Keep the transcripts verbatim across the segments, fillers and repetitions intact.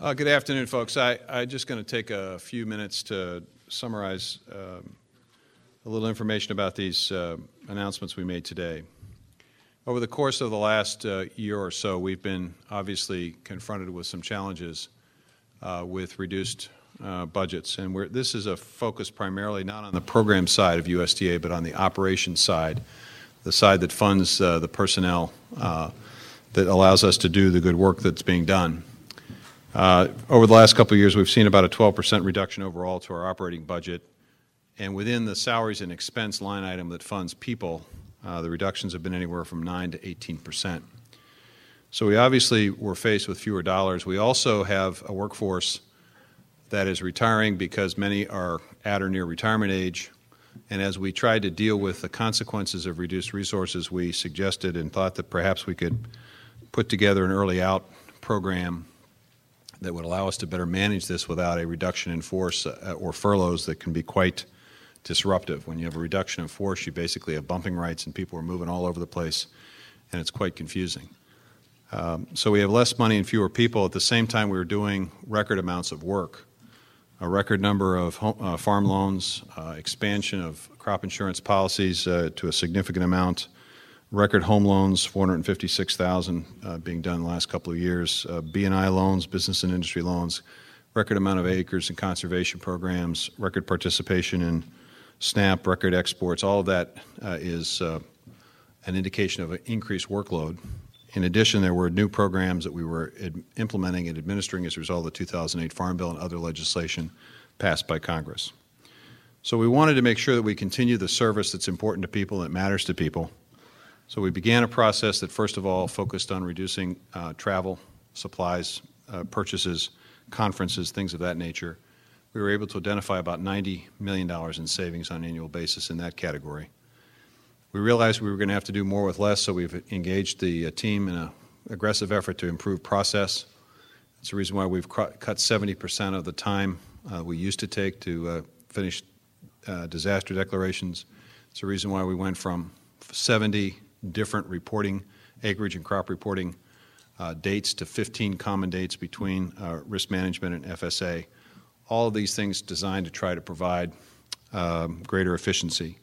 Uh, good afternoon, folks. I, I'm just going to take a few minutes to summarize um, a little information about these uh, announcements we made today. Over the course of the last uh, year or so, we've been obviously confronted with some challenges uh, with reduced uh, budgets. And we're, this is a focus primarily not on the program side of U S D A, but on the operations side, the side that funds uh, the personnel uh, that allows us to do the good work that's being done. Uh, over the last couple of years, we've seen about a twelve percent reduction overall to our operating budget. And within the salaries and expense line item that funds people, uh, the reductions have been anywhere from nine to eighteen percent. So we obviously were faced with fewer dollars. We also have a workforce that is retiring because many are at or near retirement age. And as we tried to deal with the consequences of reduced resources, we suggested and thought that perhaps we could put together an early out program that would allow us to better manage this without a reduction in force uh, or furloughs that can be quite disruptive. When you have a reduction in force, you basically have bumping rights and people are moving all over the place, and it's quite confusing. Um, so we have less money and fewer people. At the same time, we were doing record amounts of work, a record number of home, uh, farm loans, uh, expansion of crop insurance policies uh, to a significant amount, record home loans, four hundred fifty-six thousand uh, being done in the last couple of years, uh, B and I loans, business and industry loans, record amount of acres and conservation programs, record participation in SNAP, record exports. All of that uh, is uh, an indication of an increased workload. In addition, there were new programs that we were ad- implementing and administering as a result of the two thousand eight Farm Bill and other legislation passed by Congress. So we wanted to make sure that we continue the service that's important to people, that matters to people. So we began a process that, first of all, focused on reducing uh, travel, supplies, uh, purchases, conferences, things of that nature. We were able to identify about ninety million dollars in savings on an annual basis in that category. We realized we were going to have to do more with less, so we've engaged the uh, team in an aggressive effort to improve process. That's the reason why we've cr- cut seventy percent of the time uh, we used to take to uh, finish uh, disaster declarations. It's the reason why we went from seventy different reporting, acreage and crop reporting uh, dates to fifteen common dates between uh, risk management and F S A. All of these things designed to try to provide um, greater efficiency.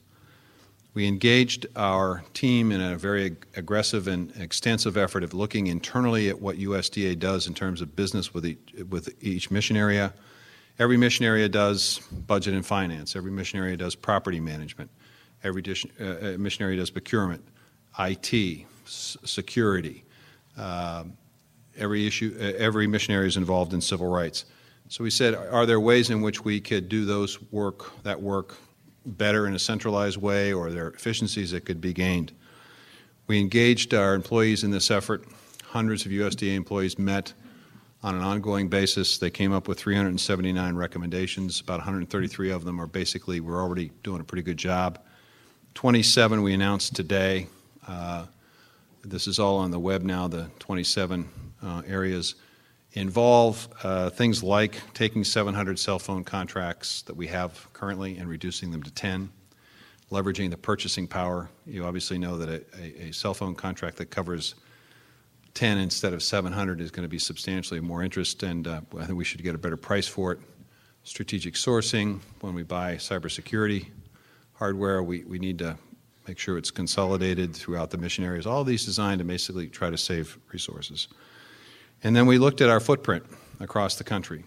We engaged our team in a very ag- aggressive and extensive effort of looking internally at what U S D A does in terms of business with each, with each mission area. Every mission area does budget and finance. Every mission area does property management. Every dish, uh, mission area does procurement, I T, s- security. Uh, every issue, uh, every mission area is involved in civil rights. So we said, are there ways in which we could do those work, that work, better in a centralized way, or are there efficiencies that could be gained? We engaged our employees in this effort. Hundreds of U S D A employees met on an ongoing basis. They came up with three hundred seventy-nine recommendations. About one hundred thirty-three of them are basically, we're already doing a pretty good job. twenty-seven we announced today. Uh, this is all on the web now, the twenty-seven uh, areas. Involve uh, things like taking seven hundred cell phone contracts that we have currently and reducing them to ten, leveraging the purchasing power. You obviously know that a, a, a cell phone contract that covers ten instead of seven hundred is going to be substantially more interest, and uh, I think we should get a better price for it. Strategic sourcing, when we buy cybersecurity hardware, we, we need to make sure it's consolidated throughout the mission areas. All of these designed to basically try to save resources. And then we looked at our footprint across the country.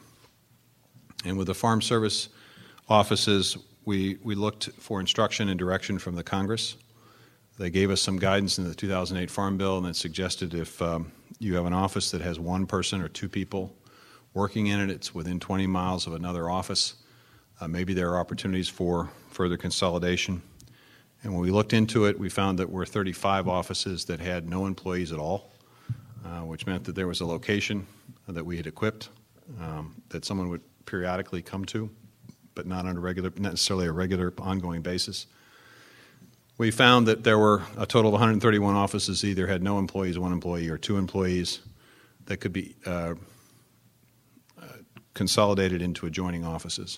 And with the Farm Service offices, we, we looked for instruction and direction from the Congress. They gave us some guidance in the two thousand eight Farm Bill, and that suggested if um, you have an office that has one person or two people working in it, it's within twenty miles of another office, uh, maybe there are opportunities for further consolidation. And when we looked into it, we found that we're thirty-five offices that had no employees at all. Uh, which meant that there was a location that we had equipped um, that someone would periodically come to, but not on a regular, not necessarily a regular, ongoing basis. We found that there were a total of one hundred thirty-one offices either had no employees, one employee, or two employees that could be uh, uh, consolidated into adjoining offices.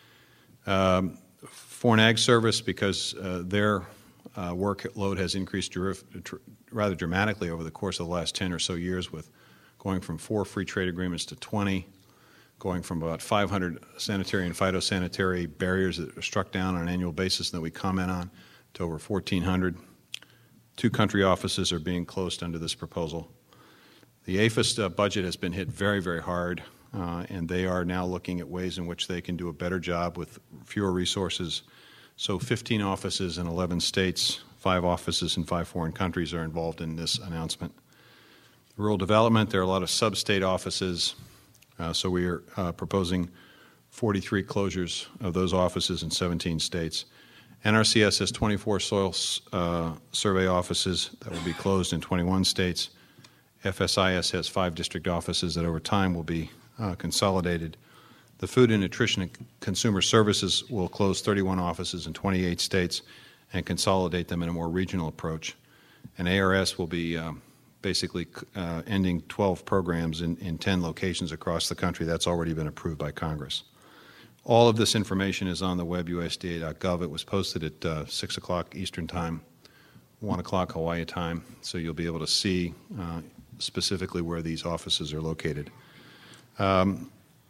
Um, Foreign Ag Service, because uh, their uh, workload has increased dr- dr- rather dramatically over the course of the last ten or so years, with going from four free trade agreements to twenty, going from about five hundred sanitary and phytosanitary barriers that are struck down on an annual basis and that we comment on to over fourteen hundred. Two country offices are being closed under this proposal. The A P H I S uh, budget has been hit very, very hard, uh, and they are now looking at ways in which they can do a better job with fewer resources. So fifteen offices in eleven states, five offices in five foreign countries are involved in this announcement. Rural development, there are a lot of sub-state offices, uh, so we are uh, proposing forty-three closures of those offices in seventeen states. N R C S has twenty-four soil uh, survey offices that will be closed in twenty-one states. F S I S has five district offices that over time will be uh, consolidated. The Food and Nutrition and Consumer Services will close thirty-one offices in twenty-eight states and consolidate them in a more regional approach. And A R S will be um, basically uh, ending twelve programs in, in ten locations across the country. That's already been approved by Congress. All of this information is on the web, U S D A dot gov. It was posted at uh, six o'clock Eastern Time, one o'clock Hawaii time, so you'll be able to see uh, specifically where these offices are located. Um,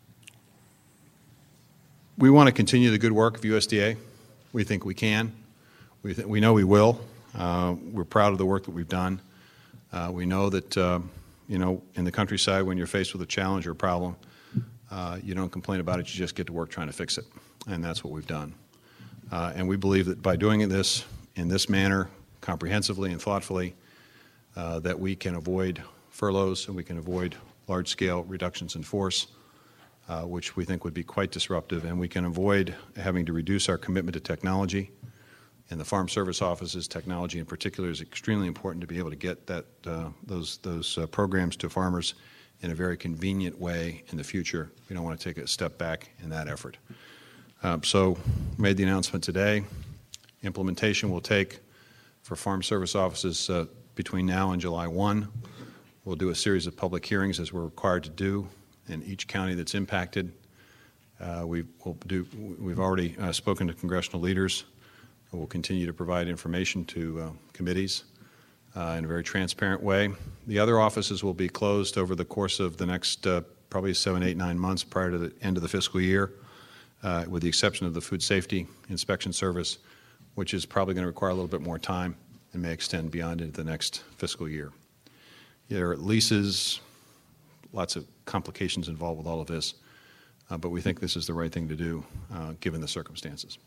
we want to continue the good work of U S D A. We think we can. We, th we know we will. Uh, we're proud of the work that we've done. Uh, we know that, uh, you know, in the countryside, when you're faced with a challenge or a problem, uh, you don't complain about it, you just get to work trying to fix it. And that's what we've done. Uh, and we believe that by doing this in this manner, comprehensively and thoughtfully, uh, that we can avoid furloughs and we can avoid large-scale reductions in force, uh, which we think would be quite disruptive, and we can avoid having to reduce our commitment to technology. In the Farm Service offices, technology in particular is extremely important to be able to get that, uh, those, those uh, programs to farmers in a very convenient way in the future. We don't want to take a step back in that effort. Uh, so made the announcement today. Implementation will take for Farm Service offices uh, between now and July first. We'll do a series of public hearings as we're required to do in each county that's impacted. Uh, we will do, we've already uh, spoken to congressional leaders. We'll continue to provide information to uh, committees uh, in a very transparent way. The other offices will be closed over the course of the next uh, probably seven, eight, nine months prior to the end of the fiscal year, uh, with the exception of the Food Safety Inspection Service, which is probably going to require a little bit more time and may extend beyond into the next fiscal year. There are leases, lots of complications involved with all of this, uh, but we think this is the right thing to do uh, given the circumstances.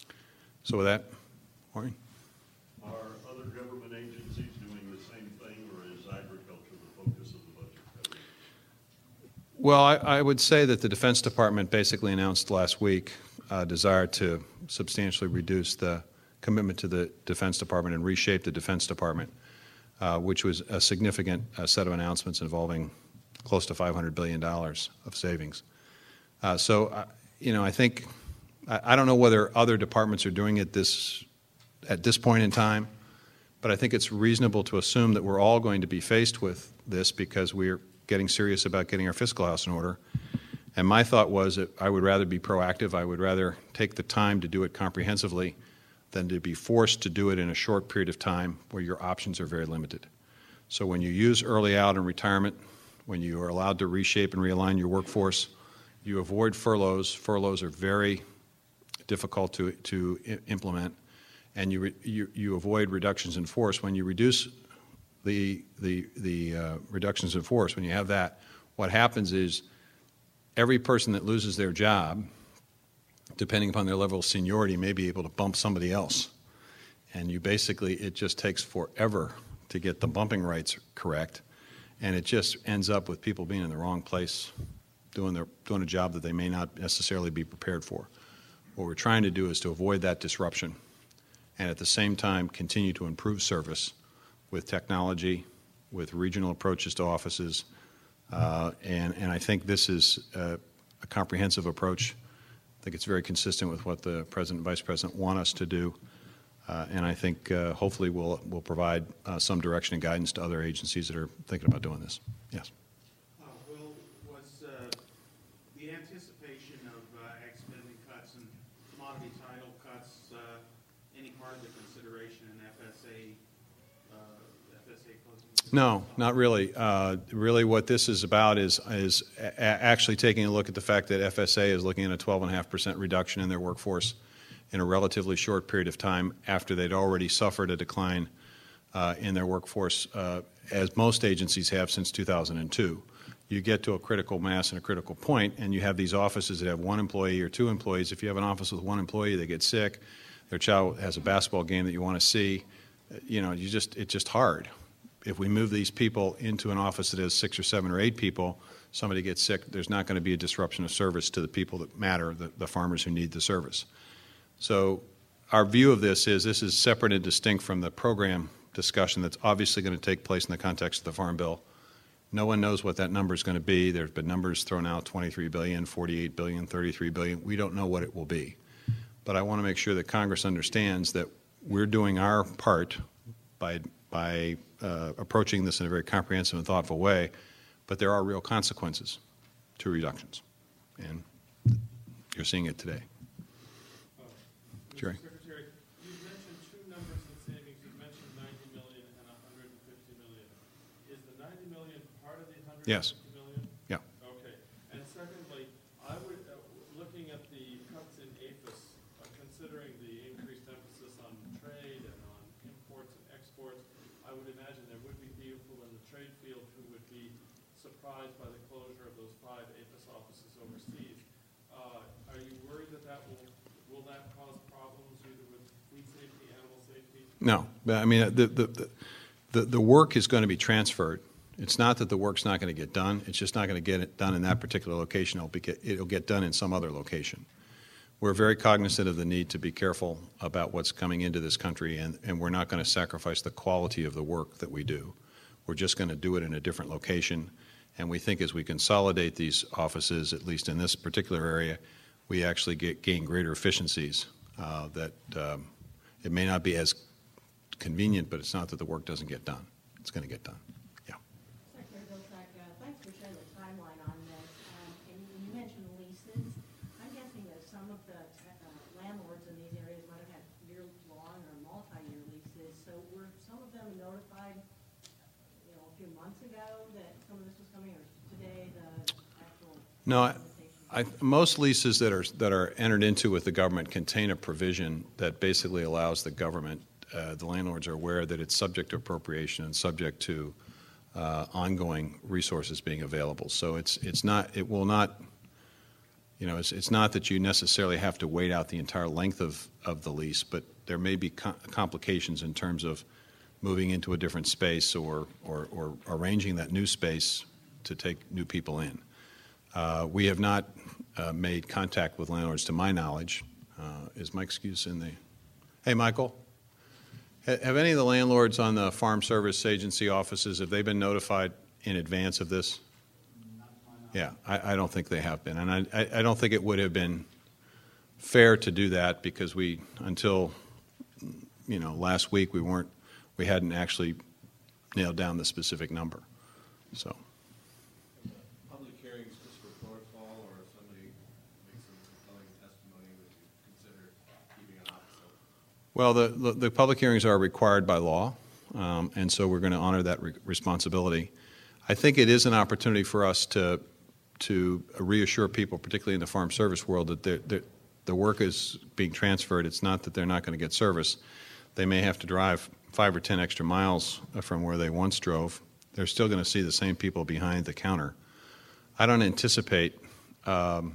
So with that, Maureen? Are other government agencies doing the same thing, or is agriculture the focus of the budget? Well, I, I would say that the Defense Department basically announced last week a desire to substantially reduce the commitment to the Defense Department and reshape the Defense Department, uh, which was a significant uh, set of announcements involving close to five hundred billion dollars of savings. Uh, so, uh, you know, I think, I, I don't know whether other departments are doing it this at this point in time, but I think it's reasonable to assume that we're all going to be faced with this because we're getting serious about getting our fiscal house in order. And my thought was that I would rather be proactive. I would rather take the time to do it comprehensively than to be forced to do it in a short period of time where your options are very limited. So when you use early out and retirement, when you are allowed to reshape and realign your workforce, you avoid furloughs. Furloughs are very difficult to, to I- implement, and you, re, you, you avoid reductions in force. When you reduce the, the, the uh, reductions in force, when you have that, what happens is every person that loses their job, depending upon their level of seniority, may be able to bump somebody else. And you basically, it just takes forever to get the bumping rights correct, and it just ends up with people being in the wrong place, doing, their, doing a job that they may not necessarily be prepared for. What we're trying to do is to avoid that disruption and at the same time continue to improve service with technology, with regional approaches to offices, uh, and, and I think this is a, a comprehensive approach. I think it's very consistent with what the President and Vice President want us to do, uh, and I think uh, hopefully we'll, we'll provide uh, some direction and guidance to other agencies that are thinking about doing this. Yes. Uh, Will, was uh, the anticipation of uh, ag spending cuts and commodity title cuts uh, any part of the consideration in F S A, uh, F S A closing? No, not really. Uh, really what this is about is, is a- actually taking a look at the fact that F S A is looking at a twelve point five percent reduction in their workforce in a relatively short period of time after they'd already suffered a decline uh, in their workforce, uh, as most agencies have since two thousand two. You get to a critical mass and a critical point, and you have these offices that have one employee or two employees. If you have an office with one employee, they get sick, their child has a basketball game that you want to see, you know, you just it's just hard. If we move these people into an office that has six or seven or eight people, somebody gets sick, there's not going to be a disruption of service to the people that matter, the, the farmers who need the service. So our view of this is this is separate and distinct from the program discussion that's obviously going to take place in the context of the Farm Bill. No one knows what that number is going to be. There have been numbers thrown out, twenty-three billion dollars, forty-eight billion dollars, thirty-three billion dollars. We don't know what it will be. But I want to make sure that Congress understands that we're doing our part by, by uh, approaching this in a very comprehensive and thoughtful way, but there are real consequences to reductions. And you're seeing it today. Jerry. Mister Secretary, you mentioned two numbers in savings. You mentioned ninety million and one hundred fifty million. Is the ninety million part of the one hundred fifty Yes. million? Yeah. Okay. And secondly, I would, uh, looking at the cuts in A P H S, uh, considering the increased emphasis on trade and on imports and exports, I would imagine there would be people in the trade field who would be surprised by the closure of those five A P H S offices overseas. Uh, are you worried that that will, will that cause problems either with fleet safety, animal safety? No. I mean, the, the, the, the work is going to be transferred. It's not that the work's not going to get done. It's just not going to get it done in that particular location. It'll, be, it'll get done in some other location. We're very cognizant of the need to be careful about what's coming into this country, and, and we're not going to sacrifice the quality of the work that we do. We're just going to do it in a different location. And we think as we consolidate these offices, at least in this particular area, we actually get, gain greater efficiencies uh, that um, it may not be as convenient, but it's not that the work doesn't get done. It's going to get done. Yeah. Secretary Vilsack, uh, thanks for sharing the timeline on this. Um, and you mentioned leases. I'm guessing that some of the uh, landlords in these areas might have had year-long or multi-year leases. So were some of them notified, you know, a few months ago that some of this was coming, or today the actual? No, I, I, most leases that are that are entered into with the government contain a provision that basically allows the government, uh, the landlords are aware that it's subject to appropriation and subject to uh, ongoing resources being available. So it's it's not it will not, you know, it's it's not that you necessarily have to wait out the entire length of of the lease, but there may be com- complications in terms of moving into a different space or or, or arranging that new space to take new people in. Uh, we have not uh, made contact with landlords, to my knowledge. Uh, is Mike Skuse in the? Hey, Michael. Ha- have any of the landlords on the Farm Service Agency offices, have they been notified in advance of this? Yeah, I, I don't think they have been, and I, I, I don't think it would have been fair to do that because we, until you know, last week, we weren't, we hadn't actually nailed down the specific number. So. Well, the, the, the public hearings are required by law, um, and so we're going to honor that re- responsibility. I think it is an opportunity for us to to reassure people, particularly in the farm service world, that they're, they're, the work is being transferred. It's not that they're not going to get service. They may have to drive five or ten extra miles from where they once drove. They're still going to see the same people behind the counter. I don't anticipate um,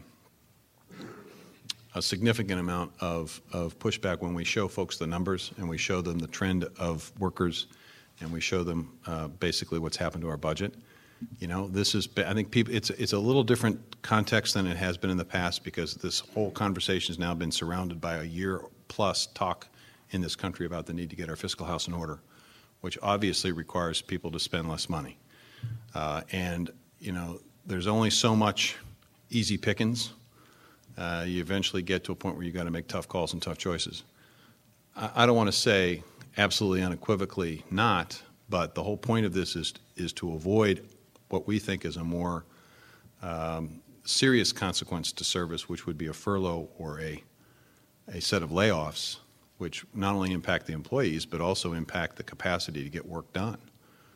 a significant amount of, of pushback when we show folks the numbers and we show them the trend of workers and we show them uh, basically what's happened to our budget. You know, this is, I think people, it's, it's a little different context than it has been in the past because this whole conversation has now been surrounded by a year plus talk in this country about the need to get our fiscal house in order, which obviously requires people to spend less money. Uh, and, you know, there's only so much easy pickings. Uh, you eventually get to a point where you've got to make tough calls and tough choices. I, I don't want to say absolutely unequivocally not, but the whole point of this is is to avoid what we think is a more um, serious consequence to service, which would be a furlough or a a set of layoffs, which not only impact the employees but also impact the capacity to get work done.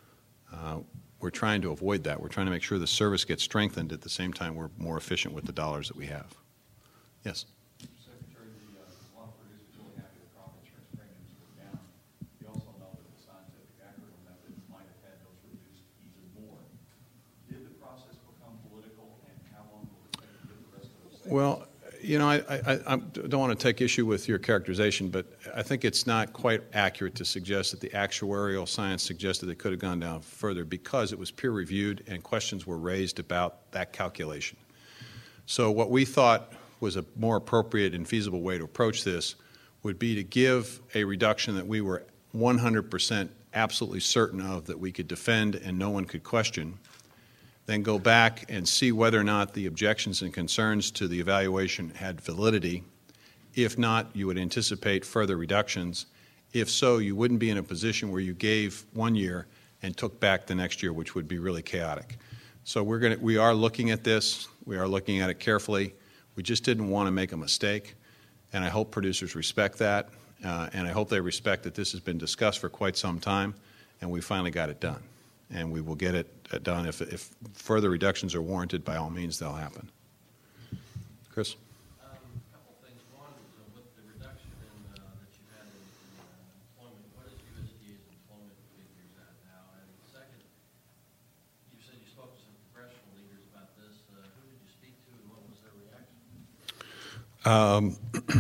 Uh, we're trying to avoid that. We're trying to make sure the service gets strengthened at the same time we're more efficient with the dollars that we have. Yes? Secretary, the, uh, a lot of producers really happy that crop insurance premiums were down. We also know that the scientific acronym method might have had those reduced even more. Did the process become political, and how long will it take to get the rest of those savings? Well, you know, I, I, I don't want to take issue with your characterization, but I think it's not quite accurate to suggest that the actuarial science suggested it could have gone down further because it was peer-reviewed and questions were raised about that calculation. So what we thought was a more appropriate and feasible way to approach this would be to give a reduction that we were one hundred percent absolutely certain of that we could defend and no one could question, then go back and see whether or not the objections and concerns to the evaluation had validity. If not, you would anticipate further reductions. If so, you wouldn't be in a position where you gave one year and took back the next year, which would be really chaotic. So we're going to, we are looking at this. We are looking at it carefully. We just didn't want to make a mistake, and I hope producers respect that, uh, and I hope they respect that this has been discussed for quite some time, and we finally got it done. And we will get it done. If, if further reductions are warranted, by all means, they'll happen. Chris? Um, a couple of things. One, uh, with the reduction in, uh, that you had in, in uh, employment, what is U S D A's employment figures at now? And second, you said you spoke to some congressional leaders about this. Uh, who did you speak to, and what was their reaction? Um,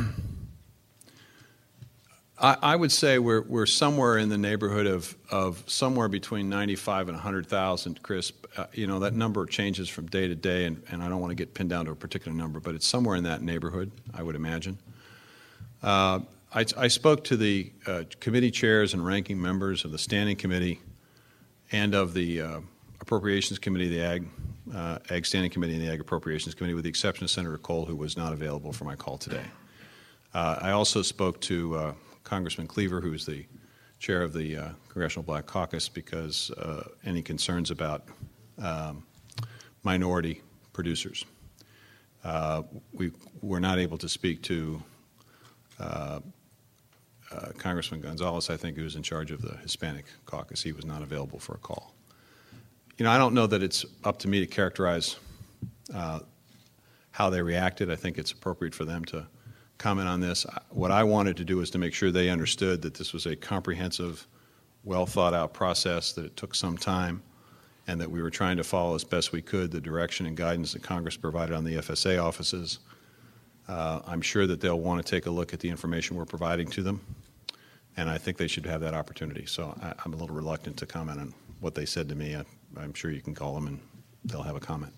I, I would say we're we're somewhere in the neighborhood of, of somewhere between ninety-five and one hundred thousand, Chris. Uh, you know, that number changes from day to day, and, and I don't want to get pinned down to a particular number, but it's somewhere in that neighborhood, I would imagine. Uh, I, I spoke to the uh, committee chairs and ranking members of the Standing Committee and of the uh, Appropriations Committee, the Ag, uh, Ag Standing Committee and the Ag Appropriations Committee, with the exception of Senator Cole, who was not available for my call today. Uh, I also spoke to uh, Congressman Cleaver, who is the chair of the uh, Congressional Black Caucus, because uh, any concerns about um, minority producers. Uh, we were not able to speak to uh, uh, Congressman Gonzalez, I think, who was in charge of the Hispanic caucus. He was not available for a call. You know, I don't know that it's up to me to characterize uh, how they reacted. I think it's appropriate for them to comment on this. What I wanted to do was to make sure they understood that this was a comprehensive, well thought out process, that it took some time, and that we were trying to follow as best we could the direction and guidance that Congress provided on the F S A offices. Uh, I'm sure that they'll want to take a look at the information we're providing to them, and I think they should have that opportunity. So I, I'm a little reluctant to comment on what they said to me. I, I'm sure you can call them and they'll have a comment.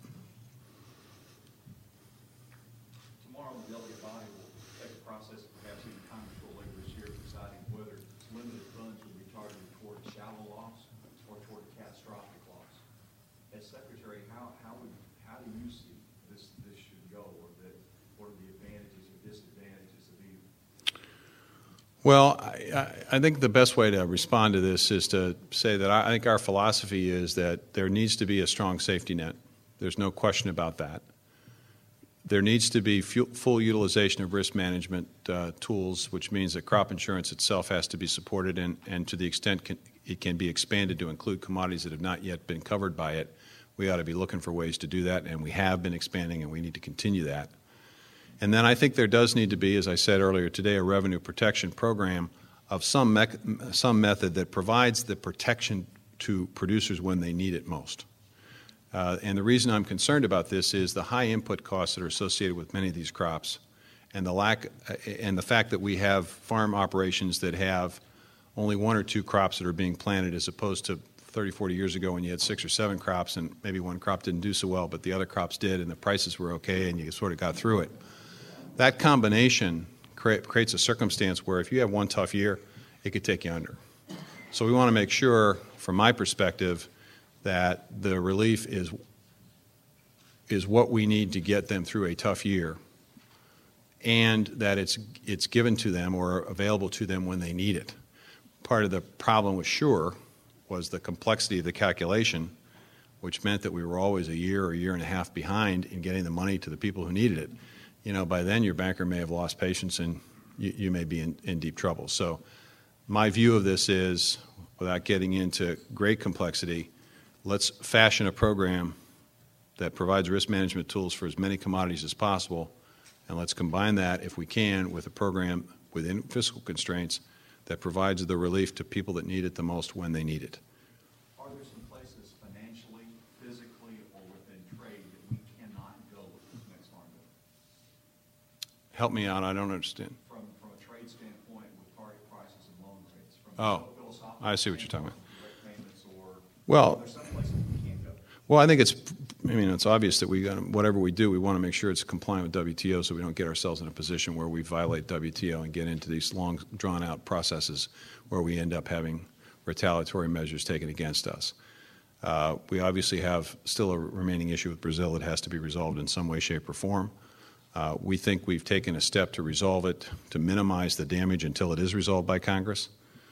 Tomorrow, the delegate body will take the process, perhaps even Congress will later this year, deciding whether limited funds will be targeted toward shallow loss or toward catastrophic loss. As Secretary, how, how would how do you see this this should go, or that what are the advantages or disadvantages of either? Well, I, I think the best way to respond to this is to say that I think our philosophy is that there needs to be a strong safety net. There's no question about that. There needs to be full utilization of risk management uh, tools, which means that crop insurance itself has to be supported, and, and to the extent can, it can be expanded to include commodities that have not yet been covered by it, we ought to be looking for ways to do that, and we have been expanding, and we need to continue that. And then I think there does need to be, as I said earlier today, a revenue protection program of some, me some method that provides the protection to producers when they need it most. Uh, and the reason I'm concerned about this is the high input costs that are associated with many of these crops, and the lack, uh, and the fact that we have farm operations that have only one or two crops that are being planted, as opposed to thirty, forty years ago when you had six or seven crops, and maybe one crop didn't do so well, but the other crops did, and the prices were okay, and you sort of got through it. That combination cre- creates a circumstance where if you have one tough year, it could take you under. So we want to make sure, from my perspective, that the relief is is what we need to get them through a tough year, and that it's it's given to them or available to them when they need it. Part of the problem with SURE was the complexity of the calculation, which meant that we were always a year or a year and a half behind in getting the money to the people who needed it. You know, by then your banker may have lost patience, and you, you may be in, in deep trouble. So my view of this is, without getting into great complexity, let's fashion a program that provides risk management tools for as many commodities as possible, and let's combine that, if we can, with a program within fiscal constraints that provides the relief to people that need it the most when they need it. Are there some places financially, physically, or within trade that we cannot go with this next farm bill? Help me out, I don't understand. From, from a trade standpoint with target prices and loan rates? From Oh, a philosophical I see what you're talking about. standpoint, direct payments, or Well, are there some places we can't go? Well, I think it's, I mean, it's obvious that we, whatever we do, we want to make sure it's compliant with W T O so we don't get ourselves in a position where we violate W T O and get into these long, drawn-out processes where we end up having retaliatory measures taken against us. Uh, we obviously have still a remaining issue with Brazil that has to be resolved in some way, shape, or form. Uh, we think we've taken a step to resolve it, to minimize the damage until it is resolved by Congress.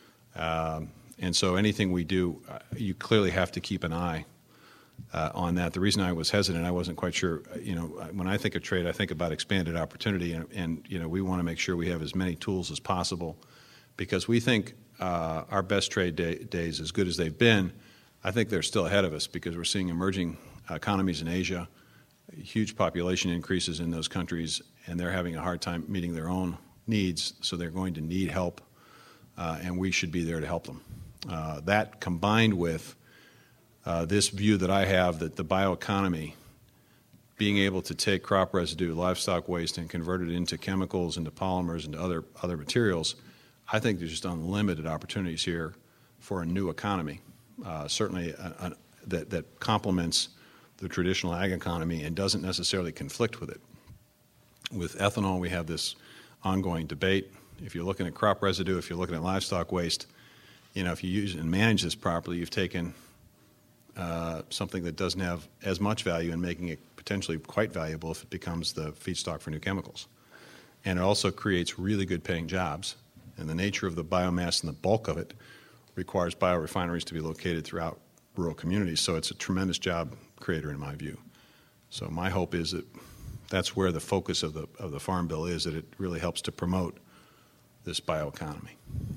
Um, and so anything we do, uh, you clearly have to keep an eye Uh, on that. The reason I was hesitant, I wasn't quite sure, you know, when I think of trade, I think about expanded opportunity, and, and you know, we want to make sure we have as many tools as possible, because we think uh, our best trade day, days, as good as they've been, I think they're still ahead of us, because we're seeing emerging economies in Asia, huge population increases in those countries, and they're having a hard time meeting their own needs, so they're going to need help, uh, and we should be there to help them. Uh, that combined with Uh, this view that I have that the bioeconomy, being able to take crop residue, livestock waste, and convert it into chemicals, into polymers, into other other materials, I think there's just unlimited opportunities here for a new economy, uh, certainly a, a, that, that complements the traditional ag economy and doesn't necessarily conflict with it. With ethanol, we have this ongoing debate. If you're looking at crop residue, if you're looking at livestock waste, you know, if you use and manage this properly, you've taken Uh, something that doesn't have as much value and making it potentially quite valuable if it becomes the feedstock for new chemicals. And it also creates really good paying jobs. And the nature of the biomass and the bulk of it requires biorefineries to be located throughout rural communities. So it's a tremendous job creator in my view. So my hope is that that's where the focus of the, of the Farm Bill is, that it really helps to promote this bioeconomy.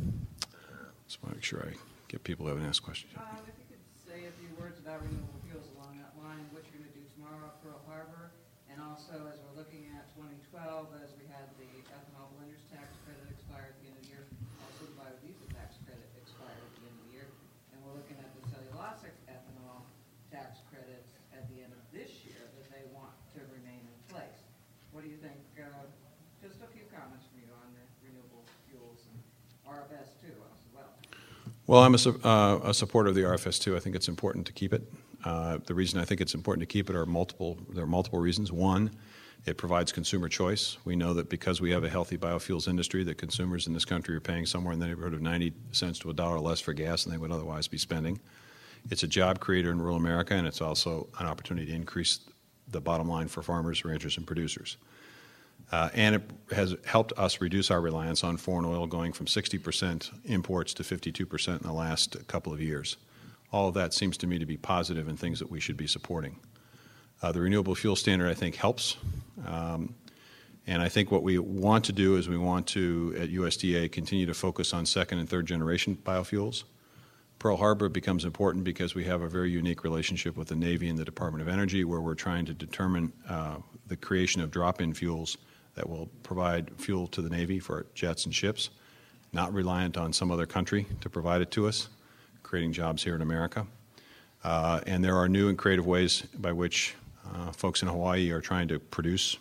Just want to make sure I get people who haven't asked questions yet. Um, if you could say a few words about renewable fuels along that line, what you're going to do tomorrow at Pearl Harbor, and also as we're looking at twenty twelve, as we had the ethanol blenders tax credit expire at the end of the year, also the biodiesel tax credit expired at the end of the year, and we're looking at the cellulosic ethanol tax credits at the end of this year that they want to remain in place. What do you think? Uh, just a few comments from you on the renewable fuels and R F S too as well. Well, I'm a, su- uh, a supporter of the R F S too. I think it's important to keep it. Uh, the reason I think it's important to keep it are multiple. There are multiple reasons. One, it provides consumer choice. We know that because we have a healthy biofuels industry, that consumers in this country are paying somewhere in the neighborhood of ninety cents to a dollar less for gas than they would otherwise be spending. It's a job creator in rural America, and it's also an opportunity to increase the bottom line for farmers, ranchers, and producers. Uh, and it has helped us reduce our reliance on foreign oil, going from sixty percent imports to fifty-two percent in the last couple of years. All of that seems to me to be positive and things that we should be supporting. Uh, the renewable fuel standard, I think, helps. Um, and I think what we want to do is we want to, at U S D A, continue to focus on second and third generation biofuels. Pearl Harbor becomes important because we have a very unique relationship with the Navy and the Department of Energy, where we're trying to determine uh, the creation of drop-in fuels that will provide fuel to the Navy for jets and ships, not reliant on some other country to provide it to us, creating jobs here in America. Uh, and there are new and creative ways by which uh, folks in Hawaii are trying to produce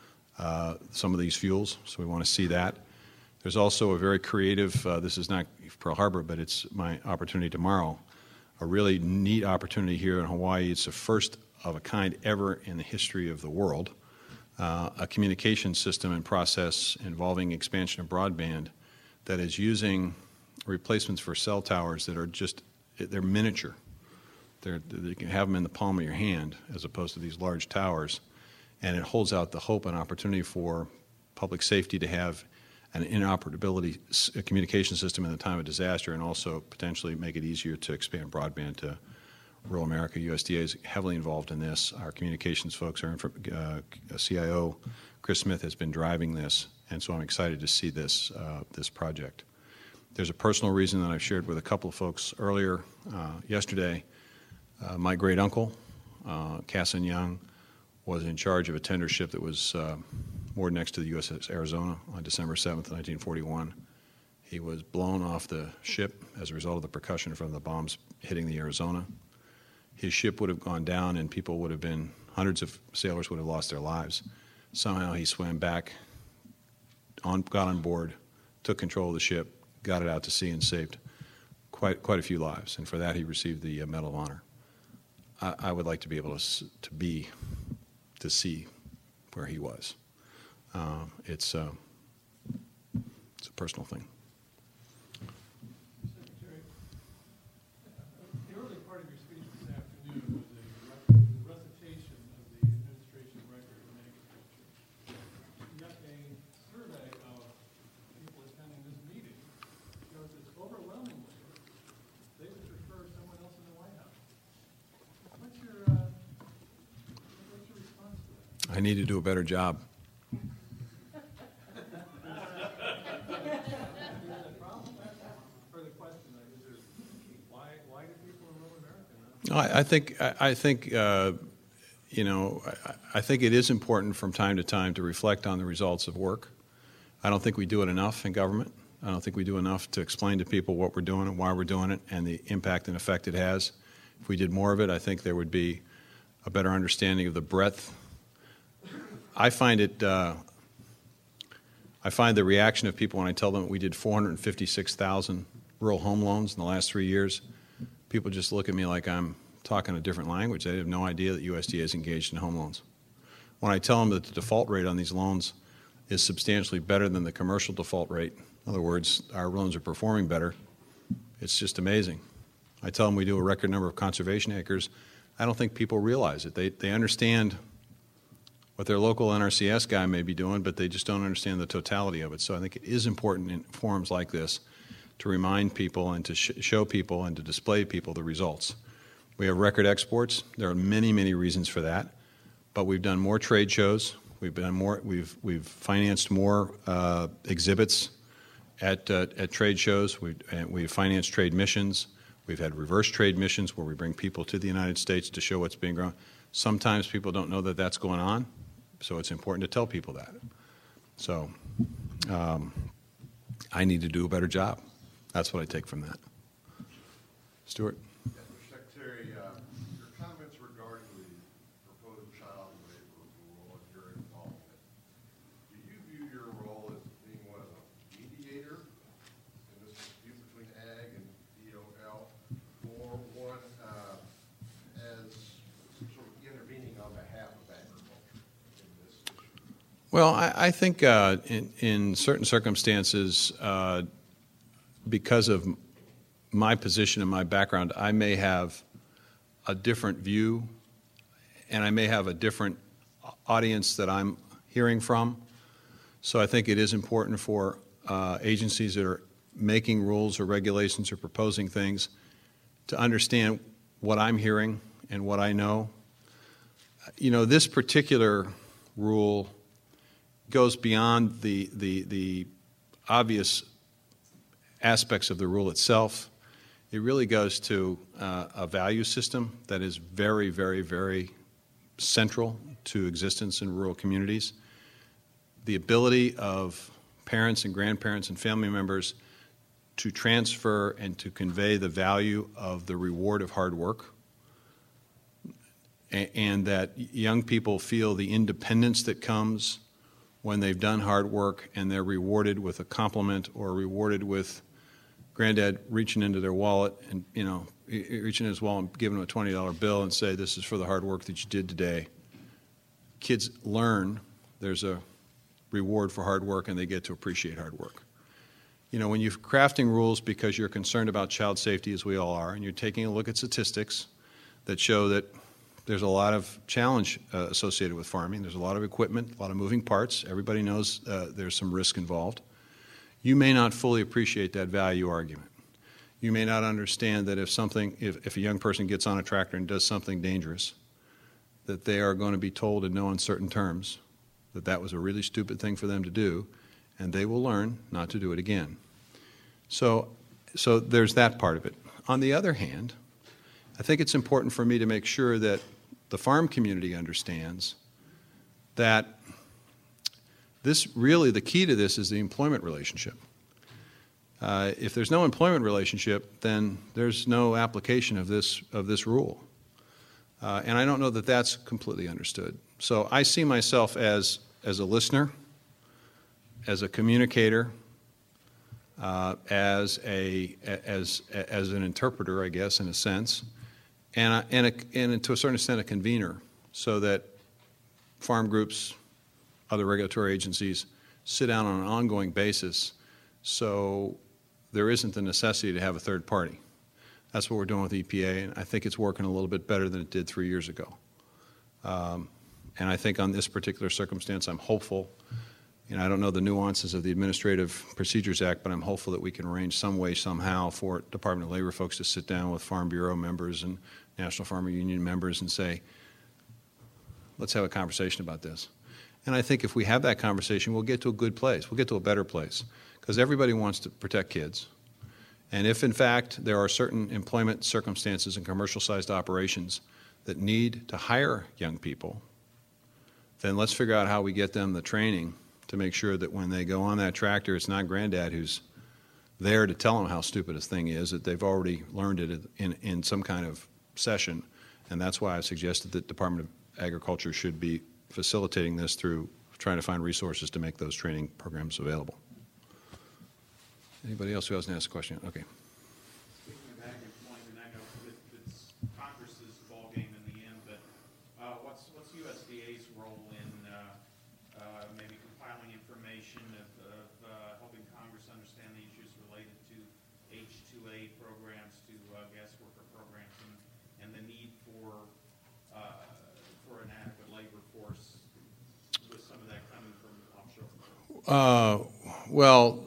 uh, some of these fuels, so we want to see that. There's also a very creative, uh, this is not Pearl Harbor, but it's my opportunity tomorrow, a really neat opportunity here in Hawaii. It's the first of a kind ever in the history of the world. Uh, a communication system and process involving expansion of broadband that is using replacements for cell towers that are just, they're miniature. They're, you can have them in the palm of your hand as opposed to these large towers. And it holds out the hope and opportunity for public safety to have an interoperability a communication system in the time of disaster, and also potentially make it easier to expand broadband to rural America. U S D A is heavily involved in this. Our communications folks, our uh, C I O, Chris Smith, has been driving this, and so I'm excited to see this, uh, this project. There's a personal reason that I've shared with a couple of folks earlier uh, yesterday. Uh, my great uncle, uh, Casson Young, was in charge of a tender ship that was uh, moored next to the U S S Arizona on December seventh, nineteen forty-one. He was blown off the ship as a result of the percussion from the bombs hitting the Arizona. His ship would have gone down and people would have been, hundreds of sailors would have lost their lives. Somehow he swam back, on, got on board, took control of the ship, got it out to sea and saved quite, quite a few lives. And for that he received the uh, Medal of Honor. I, I would like to be able to, to be, to see where he was. Uh, it's, uh, it's a personal thing. Secretary, the early part of your speech this afternoon was a rec- recitation of the administration record in agriculture. Yet a survey of people attending this meeting shows that overwhelmingly they would prefer someone else in the White House. What's your, uh, what's your response to that? I need to do a better job. I, I think I, I think uh, you know I, I think it is important from time to time to reflect on the results of work. I don't think we do it enough in government. I don't think we do enough to explain to people what we're doing and why we're doing it and the impact and effect it has. If we did more of it, I think there would be a better understanding of the breadth. I find it. Uh, I find the reaction of people when I tell them we did four hundred fifty-six thousand rural home loans in the last three years. People just look at me like I'm talking a different language. They have no idea that U S D A is engaged in home loans. When I tell them that the default rate on these loans is substantially better than the commercial default rate, in other words, our loans are performing better, it's just amazing. I tell them we do a record number of conservation acres. I don't think people realize it. They, they understand what their local N R C S guy may be doing, but they just don't understand the totality of it. So I think it is important in forums like this to remind people and to sh show people and to display people the results. We have record exports. There are many, many reasons for that, but we've done more trade shows. We've done more. We've we've financed more uh, exhibits at uh, at trade shows. We've and we've financed trade missions. We've had reverse trade missions where we bring people to the United States to show what's being grown. Sometimes people don't know that that's going on, so it's important to tell people that. So um, I need to do a better job. That's what I take from that. Stuart? Yes, Mister Secretary, uh, your comments regarding the proposed child labor rule and your involvement, do you view your role as being one of a mediator in this dispute between ag and D O L, or one uh, as sort of intervening on behalf of agriculture in this issue? Well, I, I think uh, in, in certain circumstances, uh, because of my position and my background, I may have a different view and I may have a different audience that I'm hearing from. So I think it is important for uh, agencies that are making rules or regulations or proposing things to understand what I'm hearing and what I know. You know, this particular rule goes beyond the, the, the obvious aspects of the rule itself. It really goes to uh, a value system that is very, very, very central to existence in rural communities. The ability of parents and grandparents and family members to transfer and to convey the value of the reward of hard work, and, and that young people feel the independence that comes when they've done hard work and they're rewarded with a compliment or rewarded with granddad reaching into their wallet and, you know, reaching in his wallet and giving them a twenty dollar bill and say, this is for the hard work that you did today. Kids learn there's a reward for hard work and they get to appreciate hard work. You know, when you're crafting rules because you're concerned about child safety, as we all are, and you're taking a look at statistics that show that there's a lot of challenge uh, associated with farming. There's a lot of equipment, a lot of moving parts. Everybody knows uh, there's some risk involved. You may not fully appreciate that value argument. You may not understand that if something, if, if a young person gets on a tractor and does something dangerous, that they are going to be told in no uncertain terms that that was a really stupid thing for them to do, and they will learn not to do it again. So, so there's that part of it. On the other hand, I think it's important for me to make sure that the farm community understands that this really, the key to this is the employment relationship. Uh, if there's no employment relationship, then there's no application of this, of this rule. Uh, and I don't know that that's completely understood. So I see myself as, as a listener, as a communicator, uh, as, a, as, as an interpreter, I guess, in a sense, and, a, and, a, and to a certain extent a convener, so that farm groups, other regulatory agencies sit down on an ongoing basis so there isn't the necessity to have a third party. That's what we're doing with E P A, and I think it's working a little bit better than it did three years ago. Um, and I think on this particular circumstance, I'm hopeful. You know, I don't know the nuances of the Administrative Procedures Act, but I'm hopeful that we can arrange some way, somehow, for Department of Labor folks to sit down with Farm Bureau members and National Farmer Union members and say, let's have a conversation about this. And I think if we have that conversation, we'll get to a good place. We'll get to a better place, because everybody wants to protect kids. And if, in fact, there are certain employment circumstances in commercial-sized operations that need to hire young people, then let's figure out how we get them the training to make sure that when they go on that tractor, it's not granddad who's there to tell them how stupid a thing is, that they've already learned it in, in some kind of session. And that's why I suggested that Department of Agriculture should be facilitating this through trying to find resources to make those training programs available. Anybody else who hasn't asked a question? Okay. Speaking of ag employment, I know that it's Congress's ballgame in the end, but uh, what's what's U S D A's role in uh, uh, maybe compiling information of, of uh, helping Congress understand the issues related to H two A programs, to uh, guest worker programs, and, and the need for uh, for an adequate labor force, with some of that coming from offshore? Uh, well,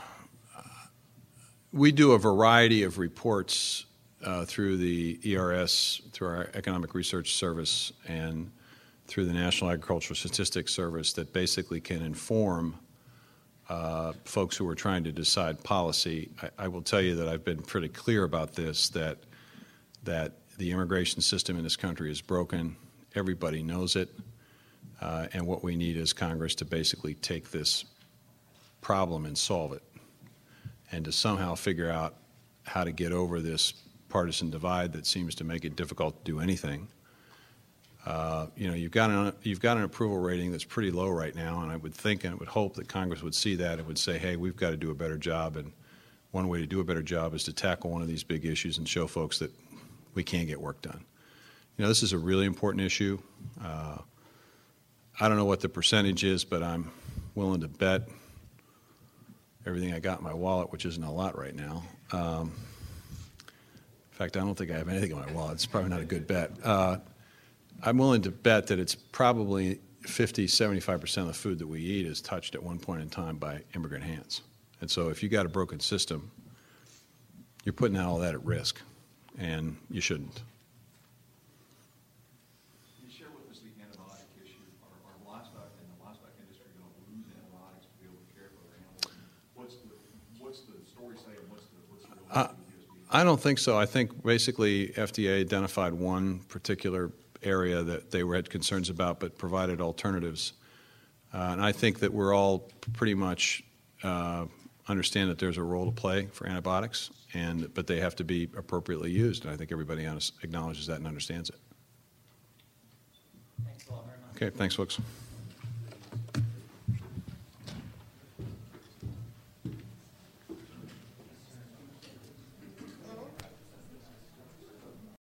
we do a variety of reports uh, through the E R S, through our Economic Research Service, and through the National Agricultural Statistics Service that basically can inform uh, folks who are trying to decide policy. I, I will tell you that I've been pretty clear about this, that, that the immigration system in this country is broken. Everybody knows it. Uh, and what we need is Congress to basically take this problem and solve it, and to somehow figure out how to get over this partisan divide that seems to make it difficult to do anything. Uh, you know, you've got an you've got an approval rating that's pretty low right now, and I would think and I would hope that Congress would see that and would say, hey, we've got to do a better job, and one way to do a better job is to tackle one of these big issues and show folks that we can get work done. You know, this is a really important issue. Uh, I don't know what the percentage is, but I'm willing to bet everything I got in my wallet, which isn't a lot right now. Um, in fact, I don't think I have anything in my wallet. It's probably not a good bet. Uh, I'm willing to bet that it's probably fifty, seventy-five percent of the food that we eat is touched at one point in time by immigrant hands. And so if you got a broken system, you're putting all that at risk, and you shouldn't. Can you share with us the antibiotic issue? Are, are livestock and the livestock industry going to lose antibiotics to be able to care for their animals? What's the what's the story say, and what's the what's the real Uh, I don't think so. I think basically F D A identified one particular area that they had concerns about, but provided alternatives. Uh, and I think that we're all pretty much uh, understand that there's a role to play for antibiotics, and but they have to be appropriately used. And I think everybody acknowledges that and understands it. Thanks a lot very much. Okay, thanks, folks.